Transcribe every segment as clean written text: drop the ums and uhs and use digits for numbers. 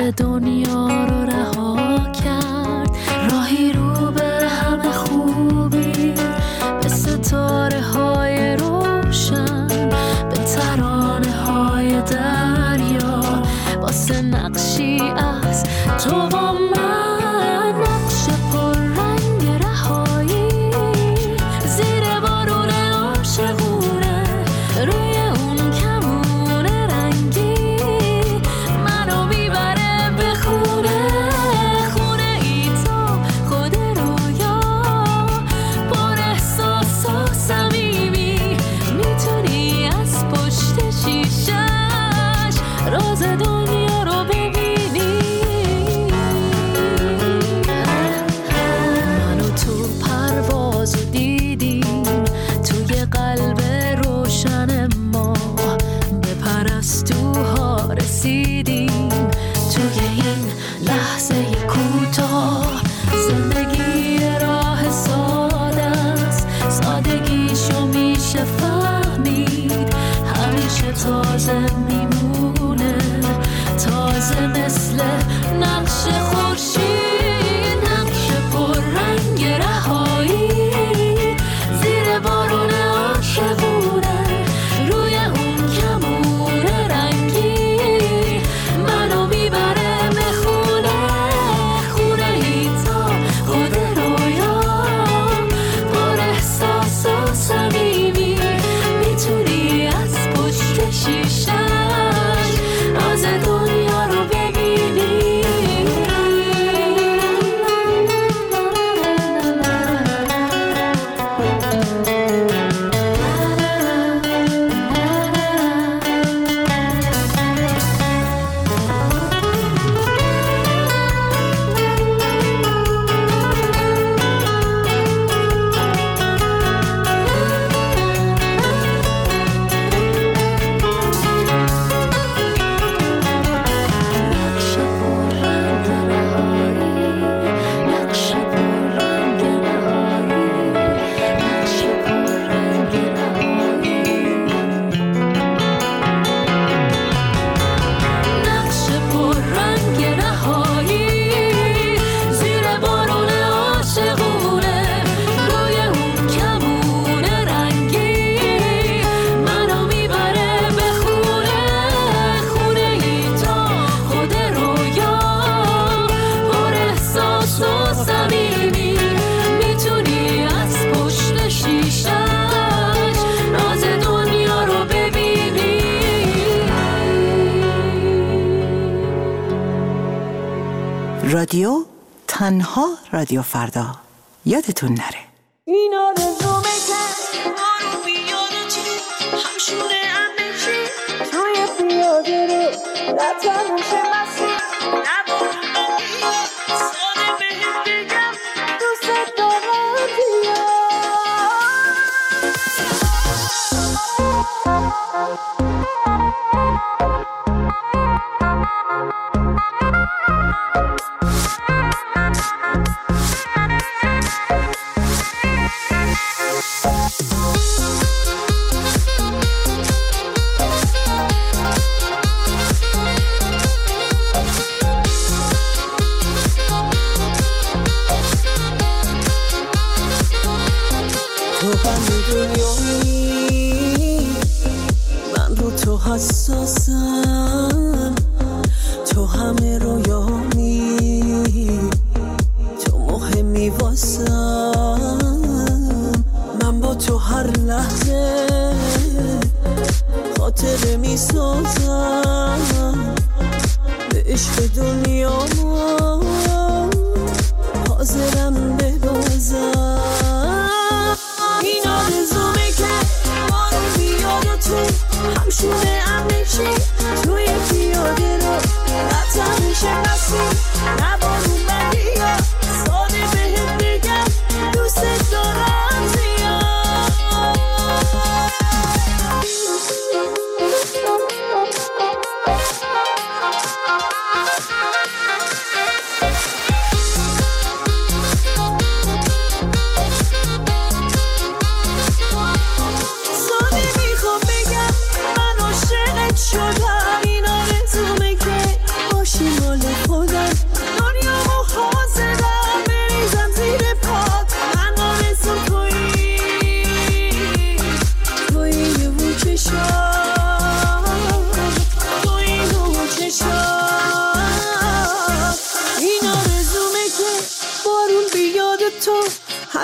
دنیا رو رها کرد، راهی رو به همه خوبی، به ستاره های روشن، به ترانه های دریا، واسه نقشی از تو و من، نقش پر رنگ رهایی، زیر بارون عاشقونه، روی اون کمون رنگی، منو میبره به خونه، خونه ای تو خود رویا، پر احساس و صمیمی، میتونی از پشت شیشش راز دنیا رو ببینی. منو تو پروازو دیدیم، توی قلب روشن ما به پرستوها رسیدیم، توی این لحظه کوتاه زندگی راه ساده است، سادگیشو میشه فهمید، همیشه تازه میمونه، تازه مثل نقش خورشید، نقش پر رنگ رهایی، زیر بارون عاشقونه، روی اون کمون رنگی، منو میبره به خونه، خونه ای تا خود رویا، پر احساس و صمیمی، میتونی از پشت شیشش راز دنیا رو ببینی. نقش پر رنگ رهایی، نقش پر رنگ رهایی، نقش پر رنگ رهایی، نقش پر رنگ رهایی، زیر بارون عاشقونه، روی اون کمون رنگی، منو میبره به خونه، خونه ای تا خود رویا، پر احساس و صمیمی، میتونی از پشت شیشش راز دنیا رو ببینی. رادیو تنها رادیو فردا، یادتون نره. این آرزومه که ما رو بیاد تو همشونه همشی، توی پیاده رو نتنوشه مسیر، نبارو بگی ساده بهت بگم دوست دارم بیا. تو همه دنیایی، من رو تو حساسم، تو همه رویامی، تو مهمی واسم، من با تو هر لحظه خاطره می سازم، به عشق دنیا حاضرم ببازم. این آرزومه که ما رو بیاد تو همشونه همشی، توی پیاده رو نتن میشه مسیر، نبارون بگیا ساده بهت بگم دوست دارم زیاد.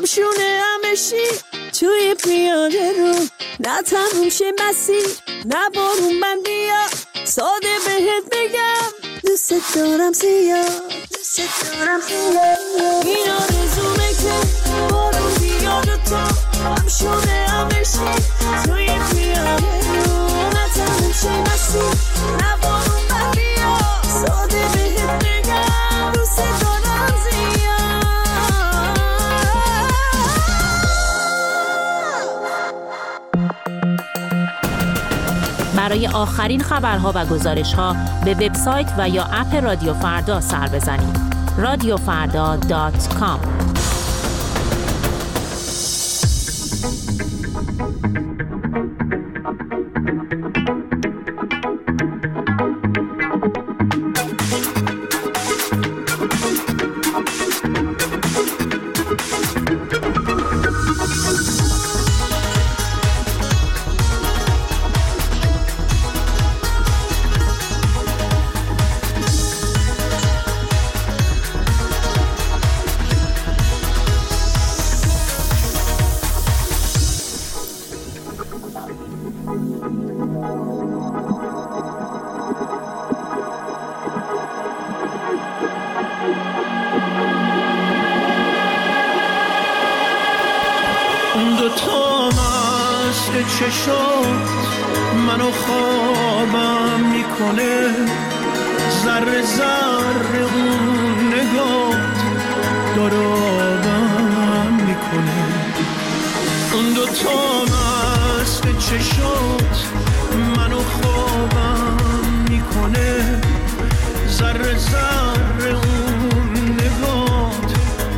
همشونه همشی توی پیاده رو، نه تموم شه مسیر نه بارون من بیا، ساده بهت بگم دوست دارم زیاد، دوست دارم زیاد. این آرزومه که بارون بیاد و تو همشونه همشی توی پیاده رو، نه تموم شه مسیر نه بارون من بیا، ساده بهت بگم دوست دارم زیاد. برای آخرین خبرها و گزارش‌ها به وبسایت و یا اپ رادیو فردا سر بزنید. radiofarda.com. چشات منو خوابم میکنه، ذره ذره اون نگات دارابم میکنه. اون دوتا مست چشات منو خوابم میکنه، ذره ذره اون نگات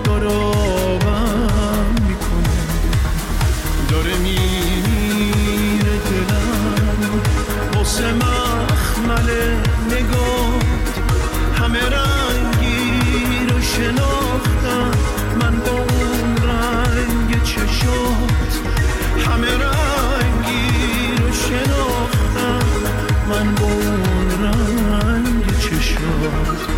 دارابم میکنه. داره میره دلم واسه مخمل نگات، همه رنگی رو شناختم من با اون رنگ چشات، همه رنگی رو شناختم من با اون رنگ چشات.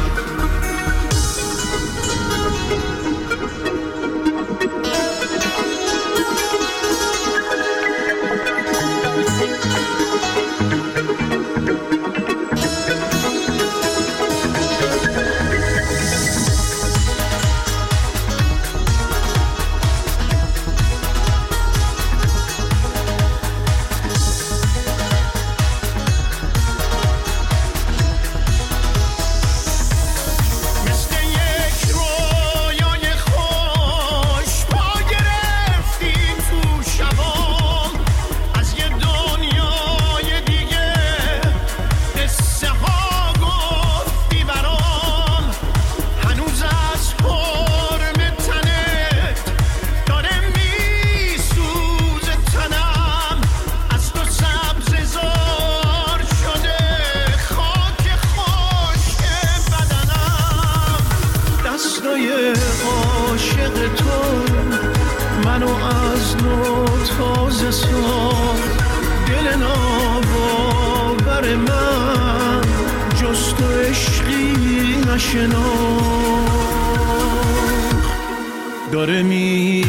عاشق تو منو از نو تازه ساخت، دل ناباور من جز تو عشقی نشناخت. داره میمیره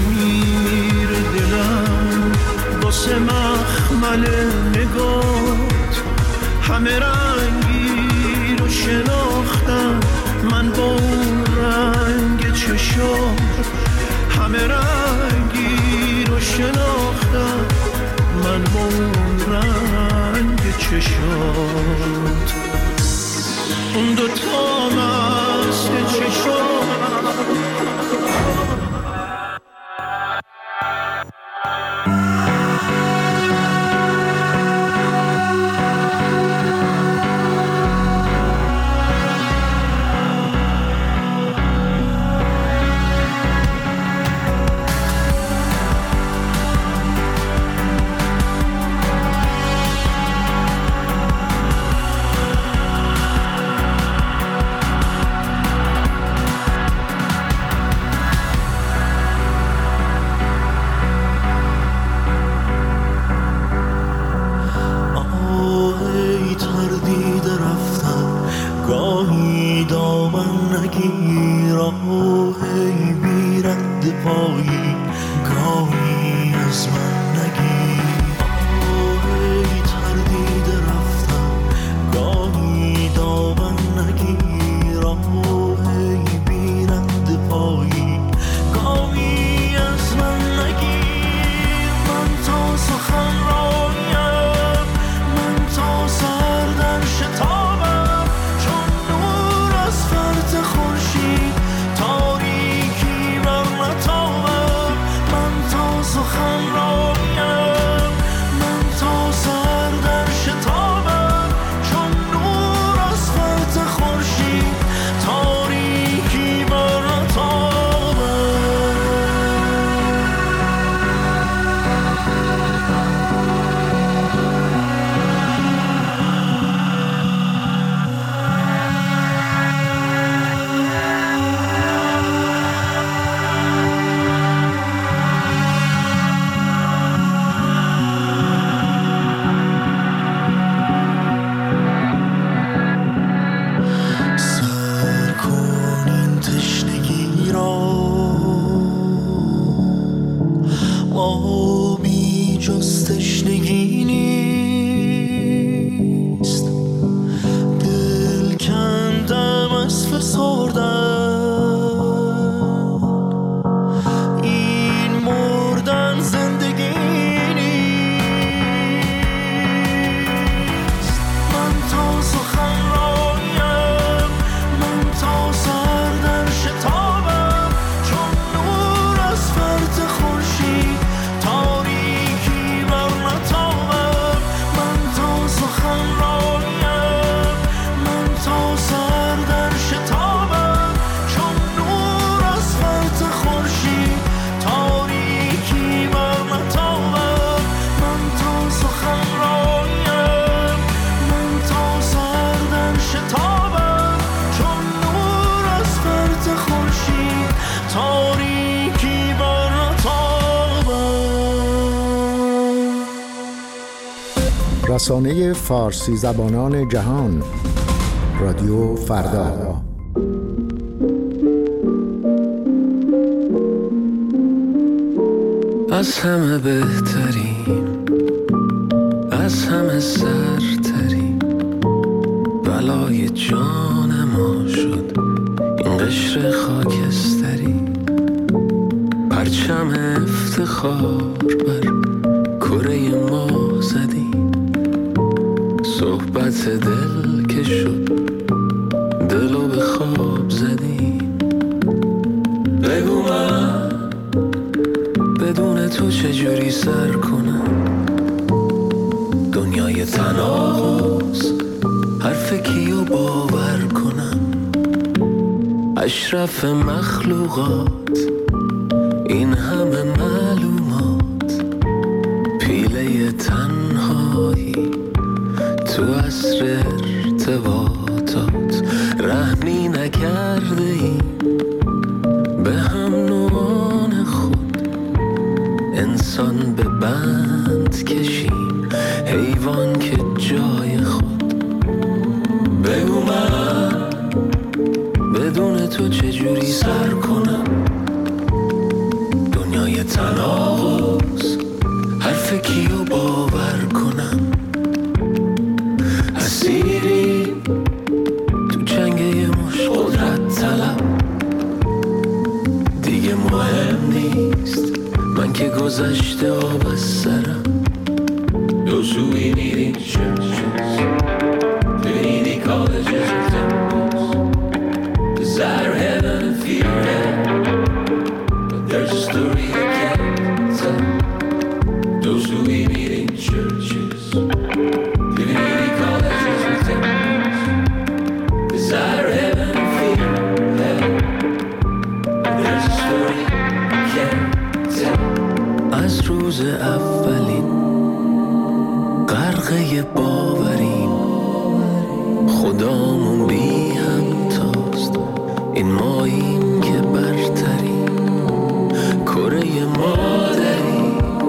دلم واسه مخمل نگات، همه رنگی رو شناختم من با اون رنگ چشات، همه رنگی رو شناختم من با اون رنگ چشات. اون دوتا مست چشات از من نگی. ای تردیده رفتم گاهی دامن نگیر. ای بیرند پایی گاهی از من نگیر. من تا سخن رایم، من تا سر در شتابم، چون نور از فرط خورشید تاریکی بر نتابم. من تا سخن رایم، من تا سر در شتابم، چون نور از فرط خورشید تاریکی بر نتابم. سر کن این تشنگی را، آبی جز تشنگی نیست. دل کندم از فسردن، این مردن زندگی نیست. من تا سخن رایم، من تا سر در شتابم، چون نور از فرط خورشید تاریکی بر نتابم. من تا سخن رایم، من تا سر در شتابم، چون نور از فرط خورشید تاریکی بر نتابم. من تا سخن رایم، من تا سر در شتابم، چون نور از فرط خورشید تاریکی بر نتابم. رسانه فارسی زبانان جهان، رادیو فردا. از همه بهترین، از همه سرترین، بلای جان ما شد این قشر خاکستری. پرچم افتخار بر کره ما زدی، صحبت دل که شد دلو به خواب زدی. بگو من بدون تو چجوری سر کنم دنیای تناقض، حرف کیو باور کنم. اشرف مخلوقات این همه معلومات، پیله تنهایی تو عصر ارتباطات. رحمی نکرده ایم به هم نوعان خود، انسان به بند کشیم حیوان که جای خود. بگو من بدون تو چجوری سر کنم دنیای تناقض، حرف کیو باور کنم. اسیری تو جنگ یه مش قدرت طلب، دیگه مهم نیست من که گذشته آب از سرم. Those who we need in churches, divinity colleges and temples, desire heaven and fear hell, but there's a story I can't tell. Those who we meet in churches, divinity colleges and temples, desire heaven and fear hell, but there's a story I can't tell. از روز اولین غرقه باوریم، خدامون بی همتاست، این ماییم که برتریم. کره مادری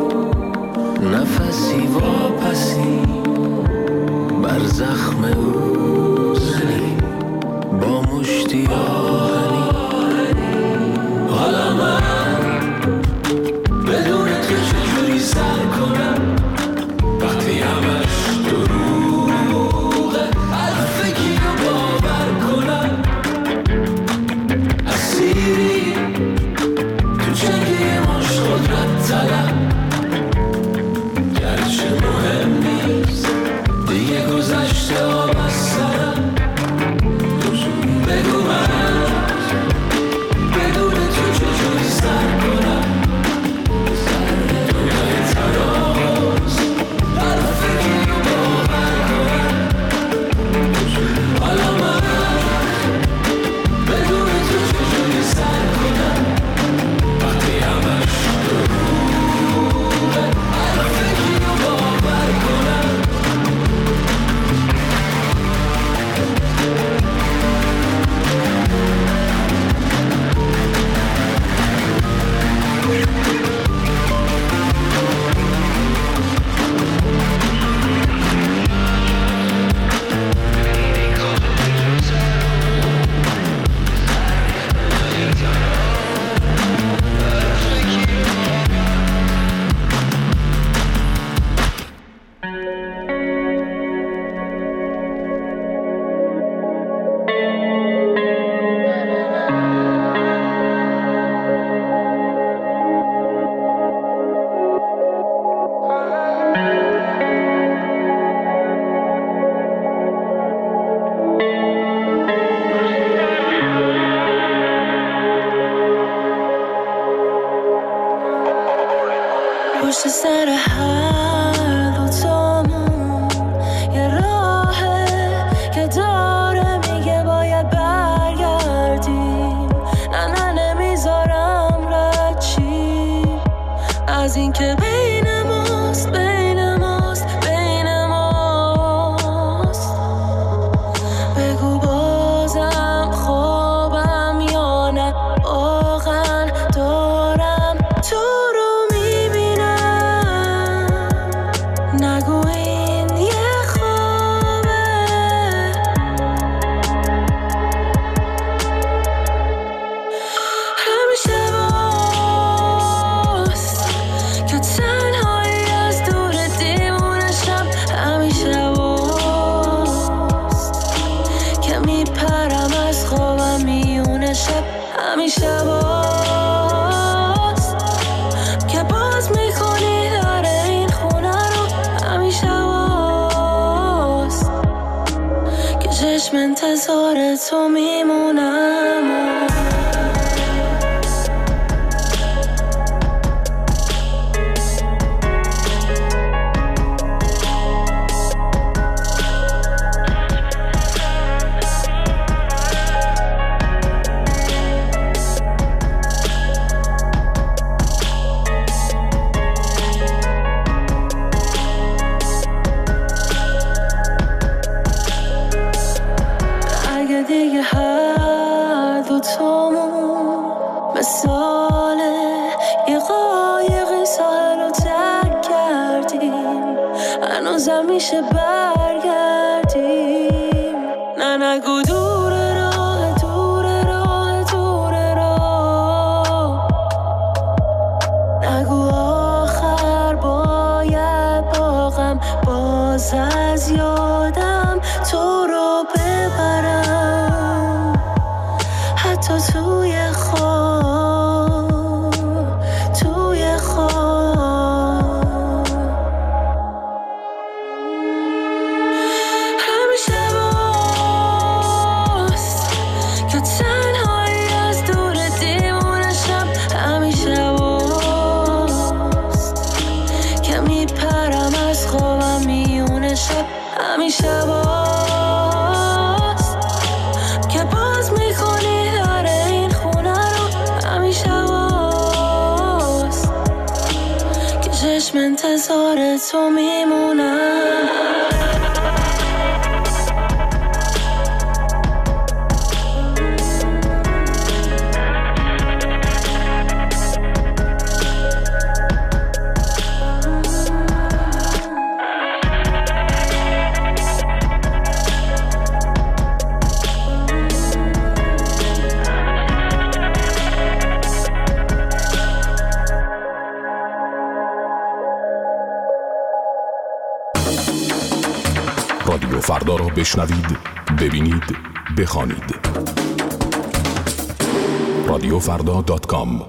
نفسی واپسی، بر زخم او زنیم با مشتی آهنی. حالا من بدون تو چجوری حالا من بدون تو چجوری سر کنم وقتی همش دروغه هر فکری رو باور کنم پشت سر هر دوتامون یه راهه که داره میگه باید برگردیم نه نمیذارم رد چی از این که بین ماست بگو بازم خوابم یا نه واقعا دارم تو رو نگو این یه خوابه همیشه باست که تنهایی از دور دیوونشم همیشه باست که میپرم از خوابم میونه شب همیشه باست که باز میکنی داره این خونه رو همیشه باست که چشم انتظار تو میمونم دیگه هر دوتامون مثال یه قایقی ساحل رو ترک کردیم هنوزم میشه برگردیم نه نگو دور راه نگو آخر باید باغم باز از یادم تو رو ببرم حتی توی خواب همیشه باست که تنهایی از دور دیوونشم همیشه باست که میپرم از خوابم میونه شب همیشه باست که باز میکنی داره این خونه رو همیشه باست که چشم انتظار تو میمونم رادیو فردا را بشنوید، ببینید، بخوانید. radiofrda.com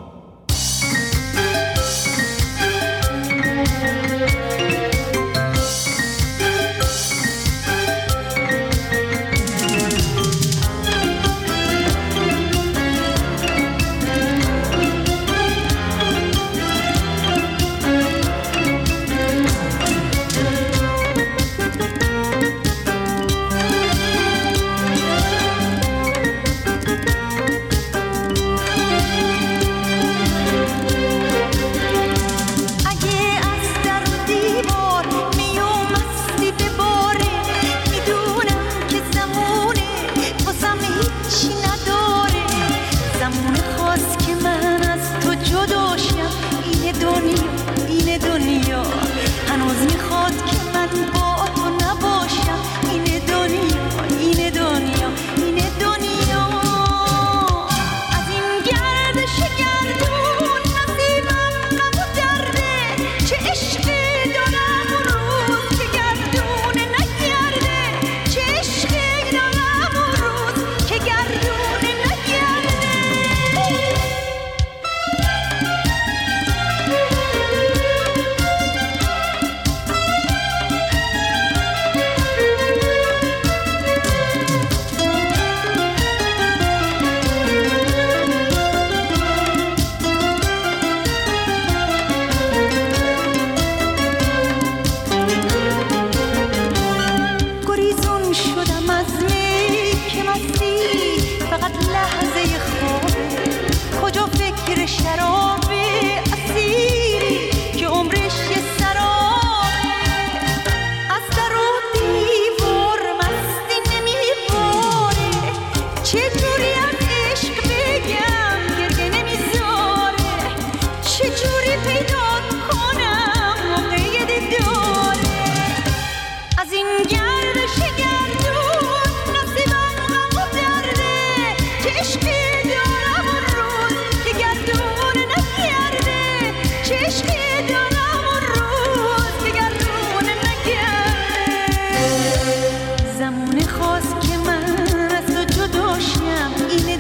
چجوری از عشق بگم گریه نمیذاره، چجوری پیدا کنم موقع دیداره، از این گردش گردون نصیبم غم و درده، که عشقی دارم اون روز که گردون نگرده، چه عشقی دارم اون روز که گردون نگرده. زمان خواست که من از تو جداشم، این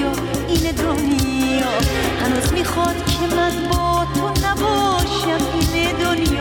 دنیا هنوز میخواد که من با تو نباشم، این دنیا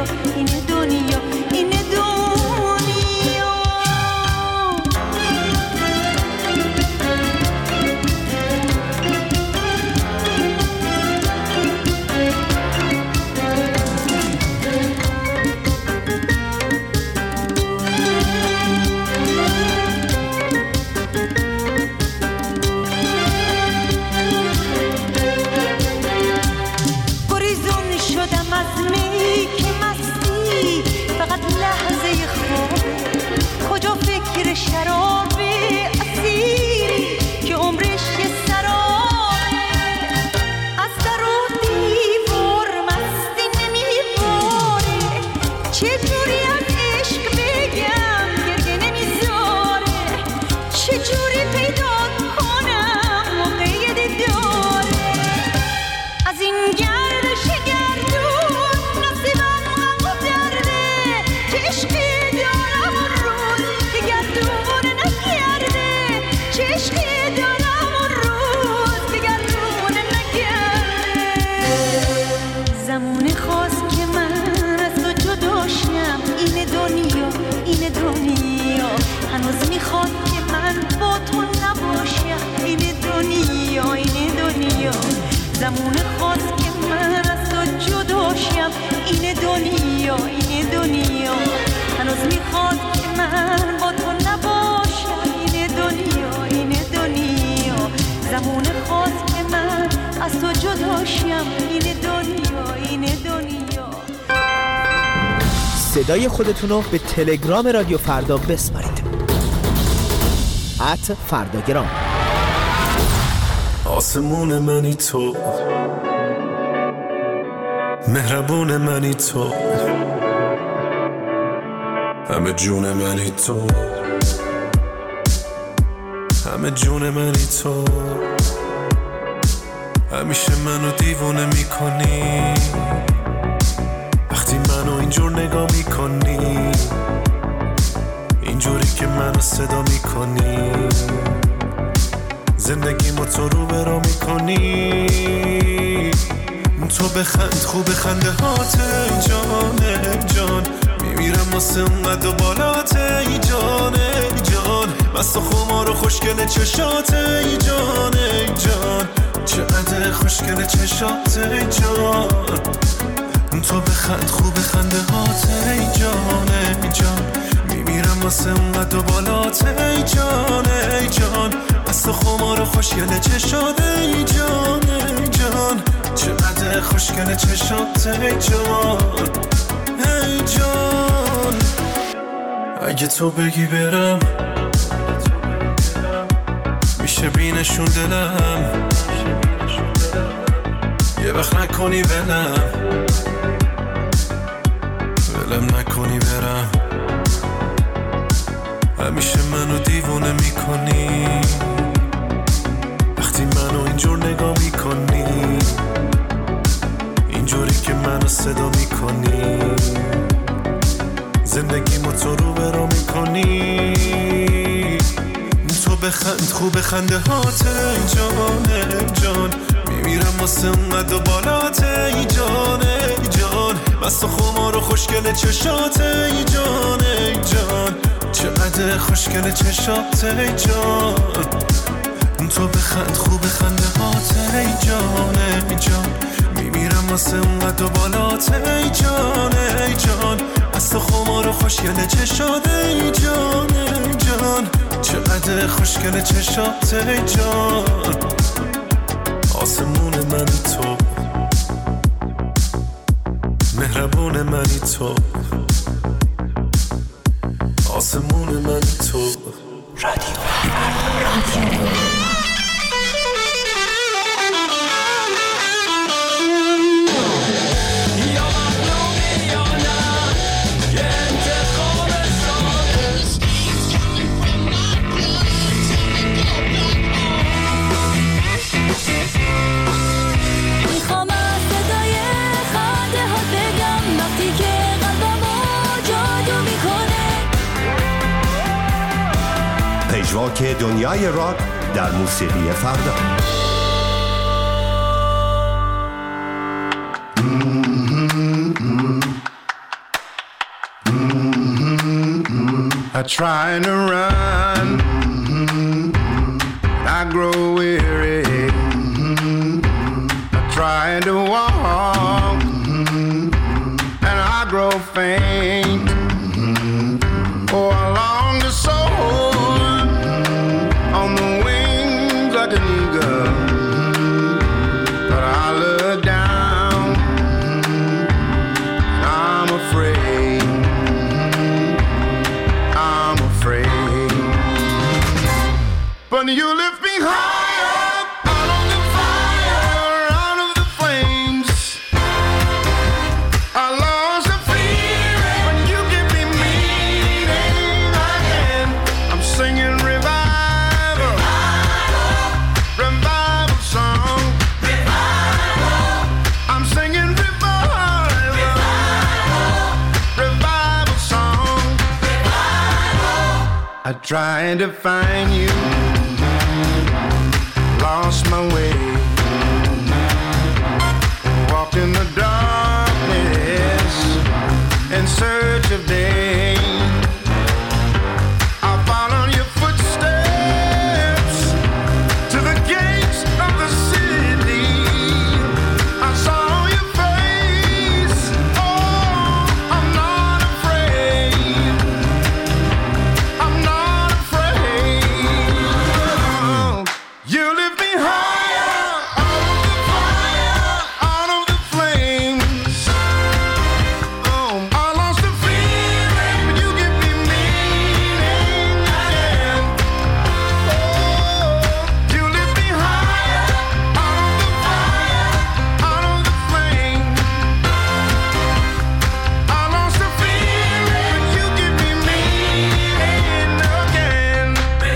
شراب اسیری که عمرش یه سرابه، از در و دیوار مستی نمیباره، چجوری از عشق بگم گریه نمیذاره، چجوری پیدا کنم موقع دیداره، از این گردش گردون نصیبم غم و درده، که عشقی دارم اون روز که گردون نگرده، چه عشقی دارم اون روز که گردون نگرده. زمان خواست که من از تو جداشم، این دنیا هنوز میخواد که من با تو نباشم، این دنیا زمان خواست که من از تو جداشم، این دنیا هنوز میخواد که من با تو نباشم، این دنیا زمان خواست که من از تو جداشم، این دنیا. صدای خودتون رو به تلگرام رادیو فردا بسپارید. @فرداگرام. آسمون منی تو، مهربون منی تو، همه جون منی تو، همه جون منی تو، همیشه منو دیوونه میکنی وقتی منو اینجور نگاه میکنی، اینجوری که منو صدا میکنی، زندگیمو تو رو برا میکنی، تو بخند خوب خنده هات ای جان ای جان، میمیرم واسه اونقدر بالات ای جان ای جان، مست و خمار و خوشگل چشات ای جان ای جان، چقدر خوشگل چشات ای جان، تو بخند خوب خنده هات ای جان ای جان، میمیرم واسه اونقدر بالات ای جان ای جان، مست و خمار و خوشگل چشات ای جان ای جان، چقدر خوشگل چشات ای جان ای جان. اگه تو بگی برم میشه بینشون دلم، یه وقت نکنی ولم نکنی برم، همیشه منو دیوونه میکنی وقتی منو اینجور نگاه میکنی، اینجوری که منو صدا میکنی، زندگیمو تو رو برا میکنی، تو بخند خوب خنده هات ای جان ای جان، میمیرم واسه اونقدر بالات ای جان ای جان، مست و خمار و خوشگل چشات ای جان ای جان، چقدر خوشگل چشات ای جان، تو بخند خوب خنده هات ای جان ای جان، میمیرم واسه اونقدر بالات ای جان ای جان، مست و خمار و خوشگل چشات ای جان ای جان، چقدر خوشگل چشات ای جان. آسمون منی تو، مهربون منی تو، آسمون منی تو، رادیو پژواک دنیای راک در موسیقی فردا. I try to run, I grow weary. I try to walk, and I grow faint. Oh, I long to soar on the wings like an eagle, but I look down, I'm afraid. But you lift me higher, out of the fire, out of the flames. I lost the fear when you give me meaning again. I'm singing revival, revival song. I'm singing revival, revival song. I tried to find you, lost my way, walked in the darkness in search of day. I followed your footsteps to the gates of the city. I saw your face, oh, I'm not afraid, I'm not afraid. You lift me higher, out of the fire, out of the flames. Oh, I lost the feeling, but you give me meaning again. Oh, you lift me higher, out of the fire, out of the flames. I lost the feeling, but you give me meaning again.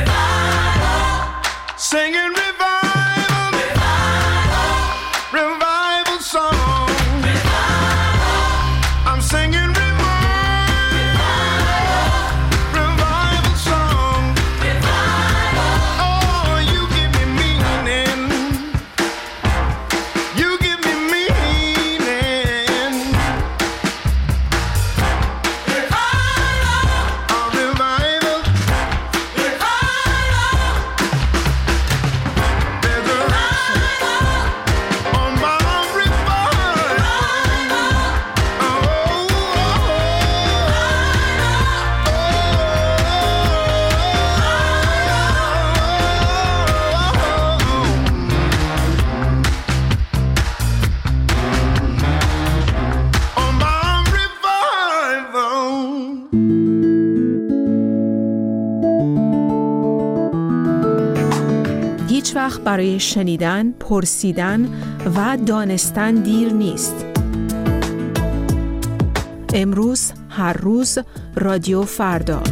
Singing revival, revival song. I'm singing revival song. Oh, you give me meaning. You give me meaning. Revival. There's a on my revival. On my revival. هیچ وقت برای شنیدن، پرسیدن و دانستن دیر نیست. امروز، هر روز، رادیو فردا.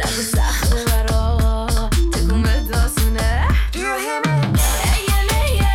Do you hear me?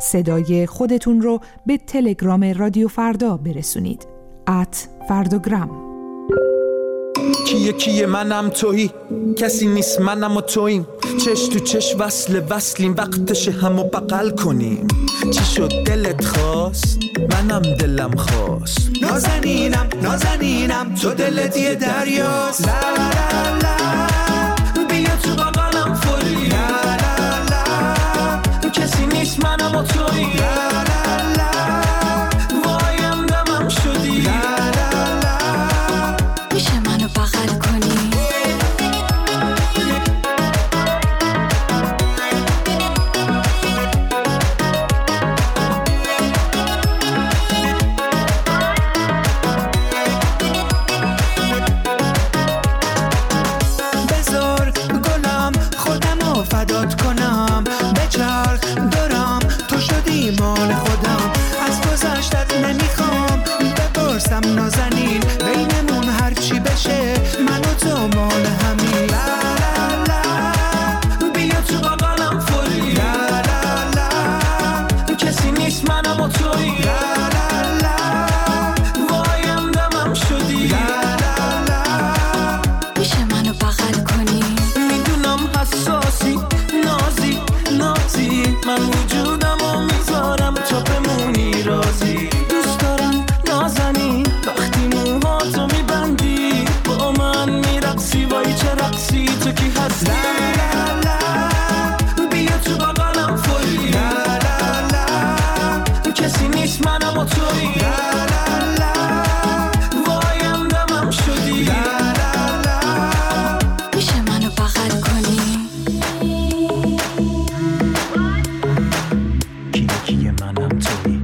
صدای خودتون رو به تلگرام رادیو فردا برسونید. @فرداگرام. کیه منم تویی، کسی نیست منم و توییم، چش تو چش وصلیم، وقتشه همو بغل کنیم. چی شد دلت خواست؟ منم دلم خواست. نازنینم تو دلت یه دریاست. لا لا لا بیا تو بغلم فوری. لا لا لا کسی نیست منم و توییم. لا لا لا وایم دمم شدی. لا لا لا میشه منو بغل کنی؟ بذار گلم خودمو فدات کنم، بچرخ دارم تو شدی مال خودم. از گذشتت نمیخوام بپرسم نازنین، بینمون هرچی بشه من و تو مال همین. لا لا لا بیا تو بغلم فوری. لا لا لا کسی نیست منم و تویی. لا لا لا وایم دمم شدی. لا لا لا میشه منو بغل کنی؟ میدونم حساسی نازی من وجودمو میذارم تا بمونی رازی. دوست دارم نازنین وقتی موهاتو میبندی، با من میرقصی وای چه رقصی تو کی هستی. لا لا لا بیا تو بغلم فوری. لا لا لا کسی نیست منم و تویی. لا لا لا وایم دمم شدی. لا لا لا میشه منو بغل کنی؟ کیه منم تویی.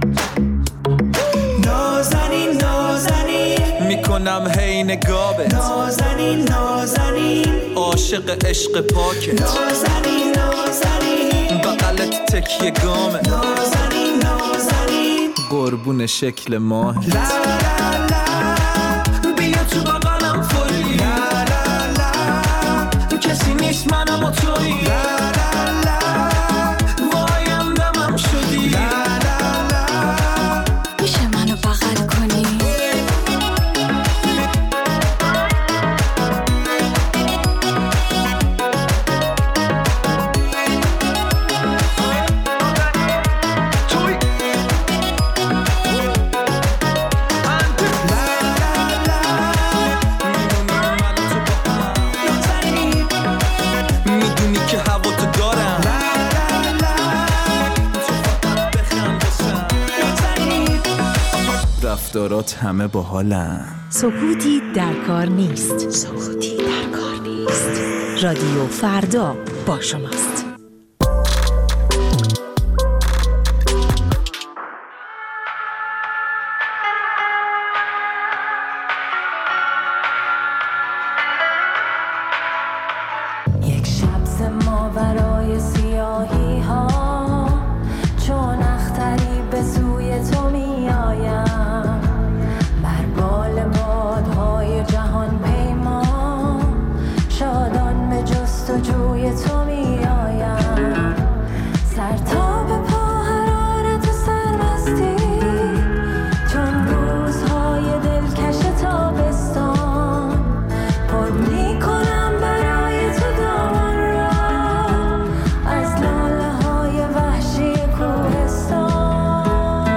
نازنین میکنم هی نگابت. نازنین عاشق عشق پاکت. نازنین بغلت تکیه گامت. نازنین قربون شکل ماهت. لا لا لا بیا تو بغلم فوری. لا لا لا کسی نیست منم و تویی. لا لا لا وایم دمم شدی. لا لا لا میشه منو بغل کنی؟ میدونی که هوا تو دارم. تو فقط بخند بسم. رفتارات همه باحالن. سکوتی در کار نیست. رادیو فردا با شماست. یک شب ز ماورای سیاهی ها، چون اختری به سوی تو می آیم، بر بال بادهای جهان پیما، شادان به جستجوی تو می آیم. سر تا به پا حرارت و سرمستی، چون روزهای دلکش تابستان، پر می کنم برای تو دامان را از لاله های وحشی کوهستان.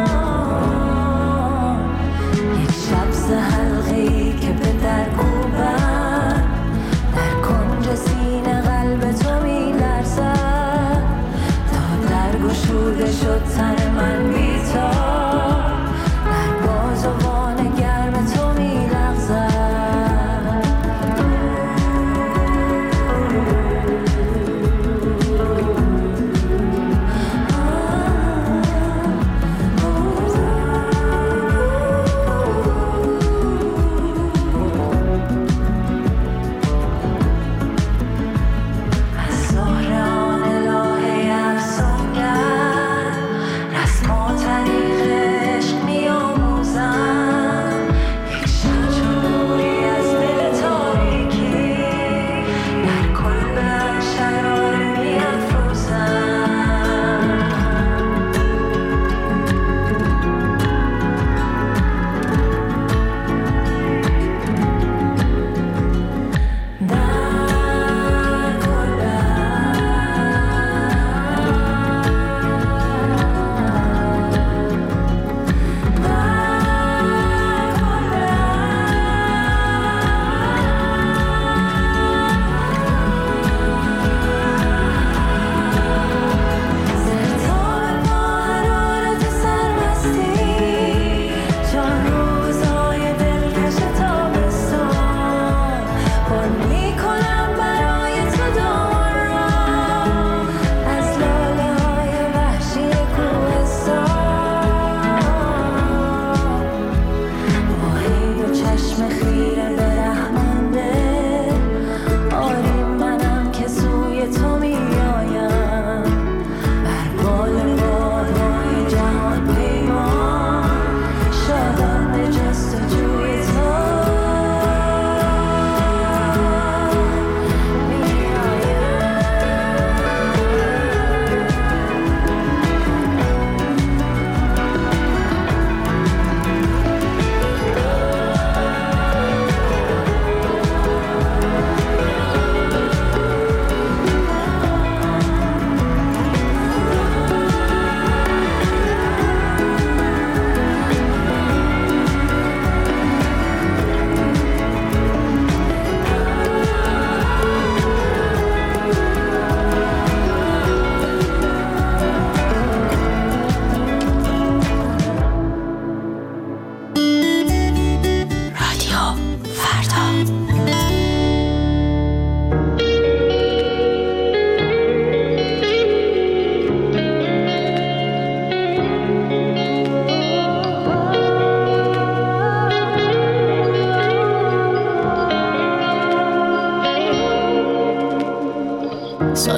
یک شب ز حلقی که به در کوبم، در کنج سینه قلب تو می لرزد، تا در گشوده شد تن من بی تا، در بازوان گرم تو می لغزد. از ظهر آن الهه افسونگر، رسمان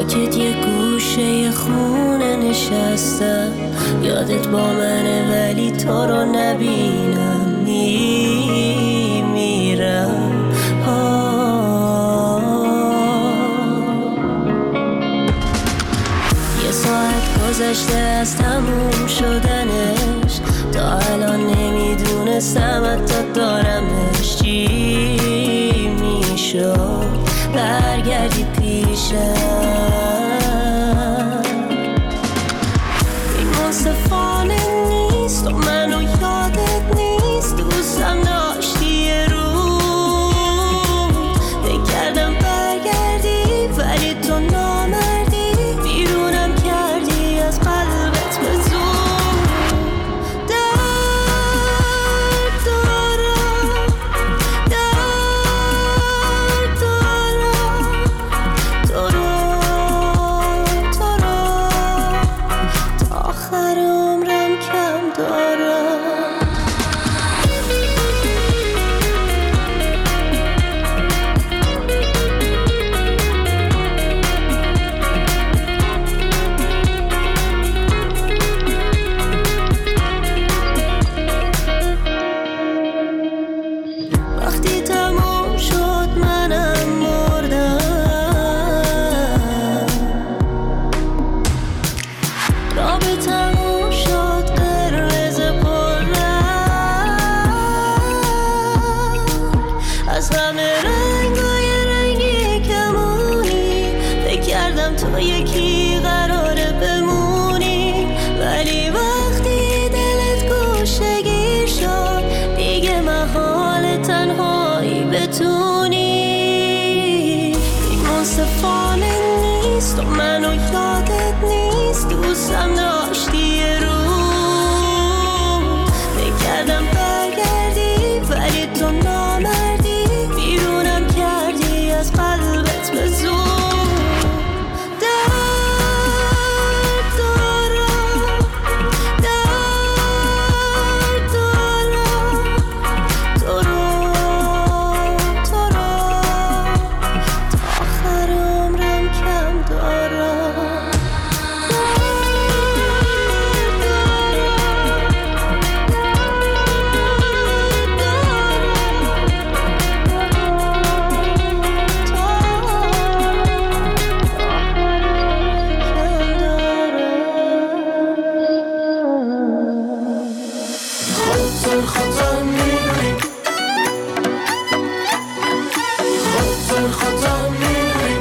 ساکت یه گوشه خونه نشستم، یادت با منه ولی تو رو نبینم، میرم یه ساعت گذشته از تموم شدنش، تا الان نمیدونستم حتی دارمش. چی میشد برگردی پیشم؟ این منصفانه نیست و منو یادت نیست، دوستم داشتی یه رو بکردم برگردی ولی تو نامردی، بیرونم کردی از قلبت به زور. درد دارم تو رو تا آخر عمرم کم دارم. وقتی تموم شد منم مردم، رابه تموم شد قرمز پررنگ، از همه رنگای رنگی کمونی، فکر کردم تو یکی قراره بمونی، ولی وقتی دلت گوشه گیر شد دیگه محال تنهایی بتونی. این منصفانه نیست و منو یادت نیست، دوستم داشتی یه رو بکردم برگردی ولی تو نامردی، بیرونم کردی از قلبت به زور. درد دارم تو رو تا آخر عمرم کم دارم. خاطر میدونی، خاطر میدونی،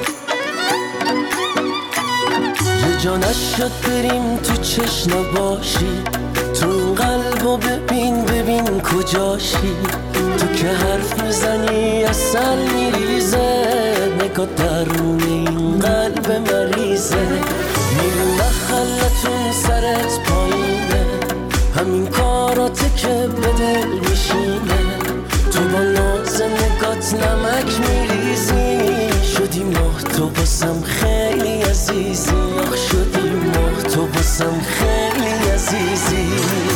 یه جا نشد بریم تو چشم باشی، تو این قلبو ببین کجاشی، تو که حرف میزنی اصل میریزه، نگاه درون این قلب مریضه، میری محلتون سرت پایینه، همین کاراته که به دل میشینه، تو با ناز نگات نمک میریزی، شدی ماه تو باسم خیلی عزیزی، شدی ماه تو باسم خیلی عزیزی.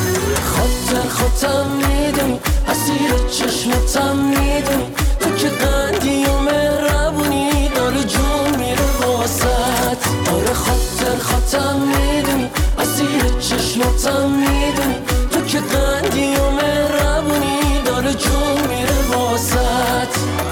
خاطر میدونی، اسیر چشمتم میدونی، تو که قندی و مهربونی، داره جون میره واسط. آره خاطر میدونی، اسیر چشمتم میدونی، تو که قندی و مهربونی، داره جون میره واسط.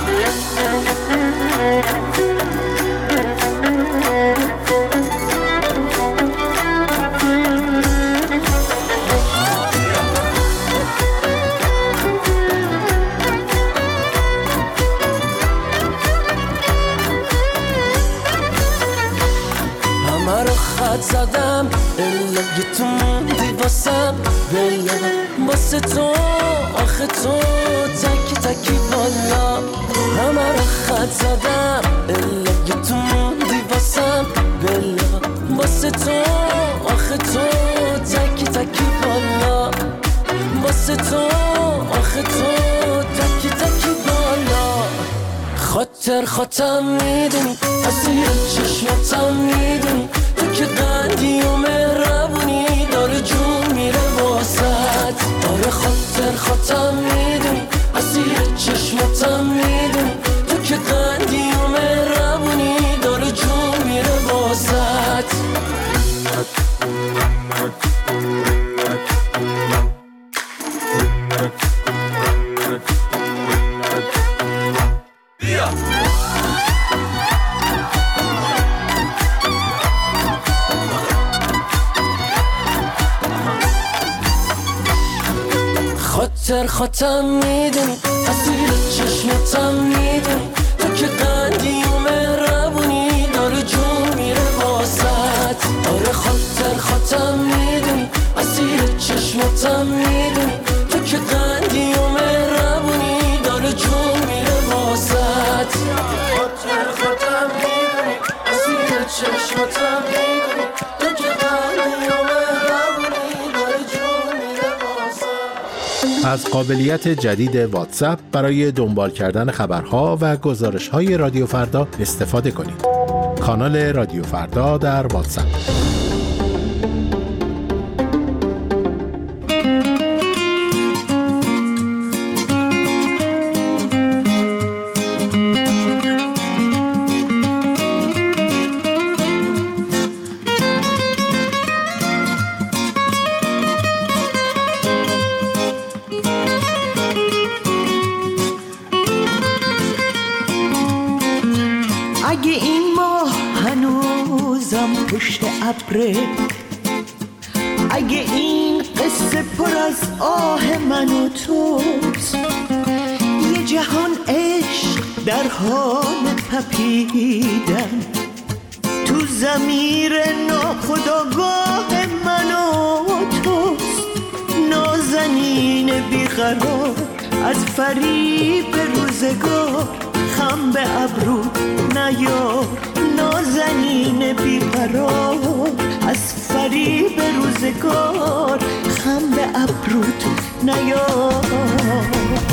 همه رو خط زدم، الاگه تو موندی واسم، بلا واسه تو آخه تو تکی تکی بالا. همه رو خط زدم، الاگه تو موندی واسم، بلا واسه تو آخه تو تکی تکی بالا، واسه تو آخه تو تکی تکی بالا. خاطر میدونی، اسیر چشمتم میدونی، تو که قندی و مهربونی، داره جون میره واسط. آره خاطر میدونی، اسیر چشمتم میدونی، تو که قندی و مهربونی، داره جون میره واسط. خاطر میدونی اسیر چشمتم میدونی تو که قندی و مهربونی داره جون میره واسط آره خاطر میدونی اسیر چشمتم میدونی تو که قندی و مهربونی داره جون میره واسط خاطر میدونی اسیر چشمتم میدونی تو که قندی و مهربونی داره جون میره واسط. از قابلیت جدید واتساپ برای دنبال کردن خبرها و گزارش‌های رادیو فردا استفاده کنید. کانال رادیو فردا در واتساپ. اگه این ماه هنوزم پشت ابره، اگه این قصه پر از آه من و توست، یه جهان عشق در حال تپیدن تو ضمیر ناخودآگاه من و توست، نازنین بیقرار از فریب روزگار، خم به ابرو نیار، نازنین بیقرار از فریب روزگار، خم به ابروت نیار.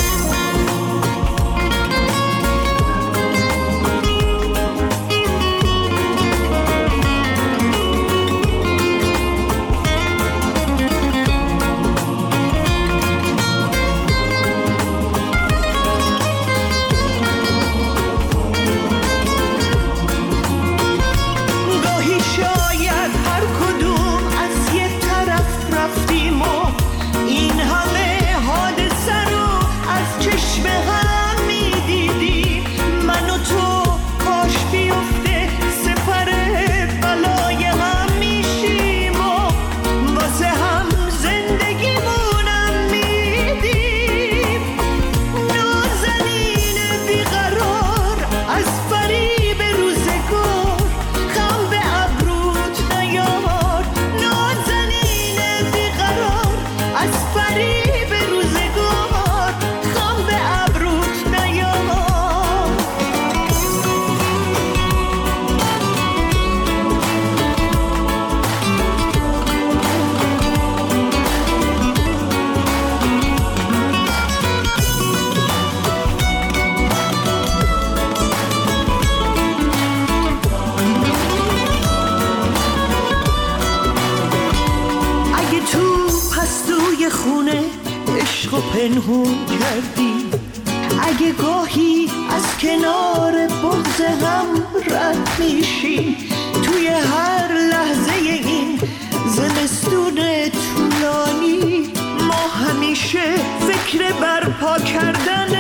پنهون کردی، اگه گاهی از کنار بغض هم رد میشی، توی هر لحظه این زمستون طولانی ما همیشه فکر برپا کردن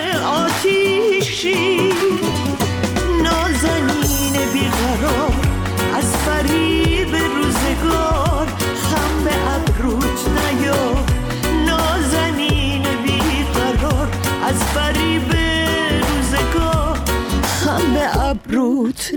آتیشی، نازنین بیقرار از فریب روزگار، خم به ابروت نیار، نازنین بیقرار از فریب روزگار، خم به ابروت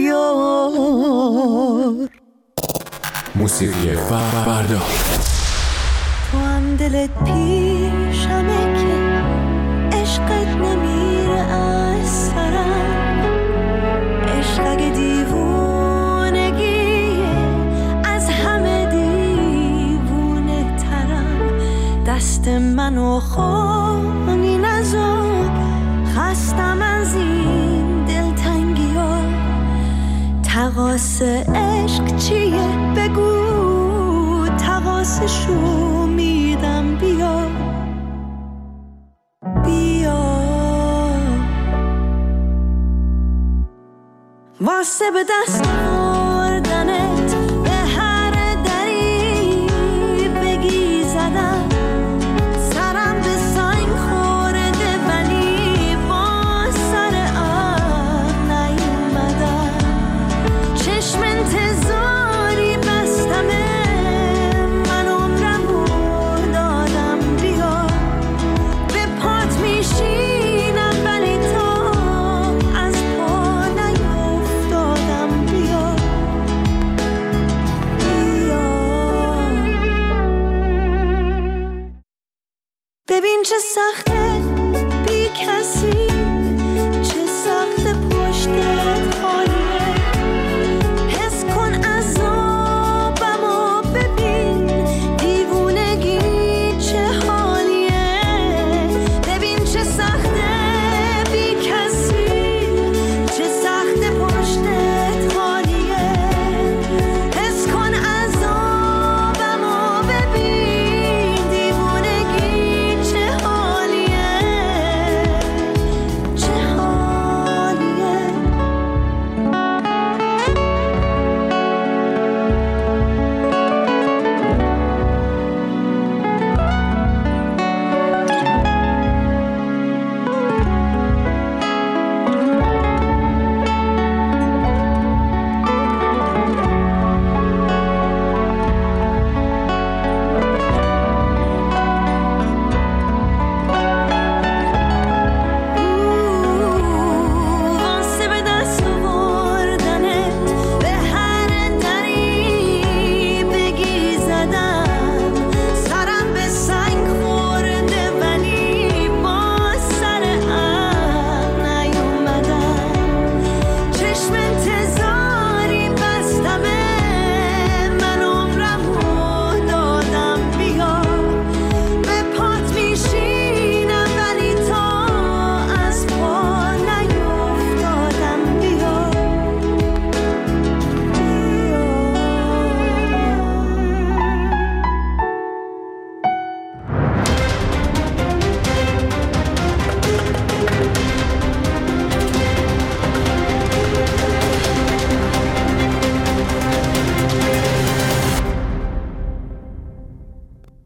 نیار. موسیقی فردا. تو هم دلت پیشمه که عشقت نمیره از سرم، عشق اگه دیوونگیه از همه دیوونه ترم، دست منو خونی نزار، خستم از این دلتنگی ها، تقاس عشق چیه بگو، تقاسشو میدم، بیا بیا واسه به دست آوردنت به هر دری بگی زدم، سرم به سنگ خورده ولی با سر آب نیومدم، چشم انتظاری بستمه من عمرمو دادم، بیا ببین چه سخته بی کسی